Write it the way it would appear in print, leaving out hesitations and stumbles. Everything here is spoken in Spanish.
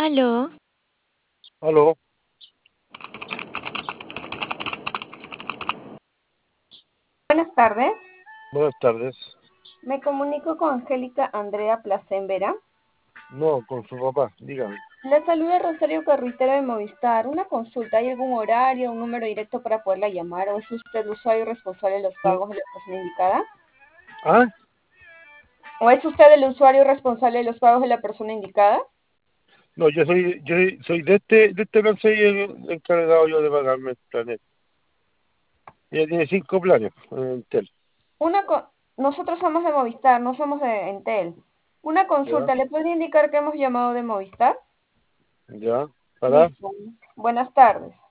Aló, Aló, Buenas tardes, buenas tardes. me comunico con Angélica Andrea Placén-Vera. No, con su papá, dígame. Le saluda Rosario Carruitero de Movistar. Una consulta, ¿hay algún horario, un número directo para poderla llamar? ¿O es usted el usuario responsable de los Mm, pagos de la persona indicada? ¿Ah? ¿O es usted el usuario responsable de los pagos de la persona indicada? No, yo soy de este plan, soy el encargado yo de pagarme el plan. Ella tiene 5 planes en Entel. Nosotros somos de Movistar, no somos de Entel. Una ¿Ya? consulta, ¿le podría indicar que hemos llamado de Movistar? ¿Ya? ¿Para? Listo. Buenas tardes.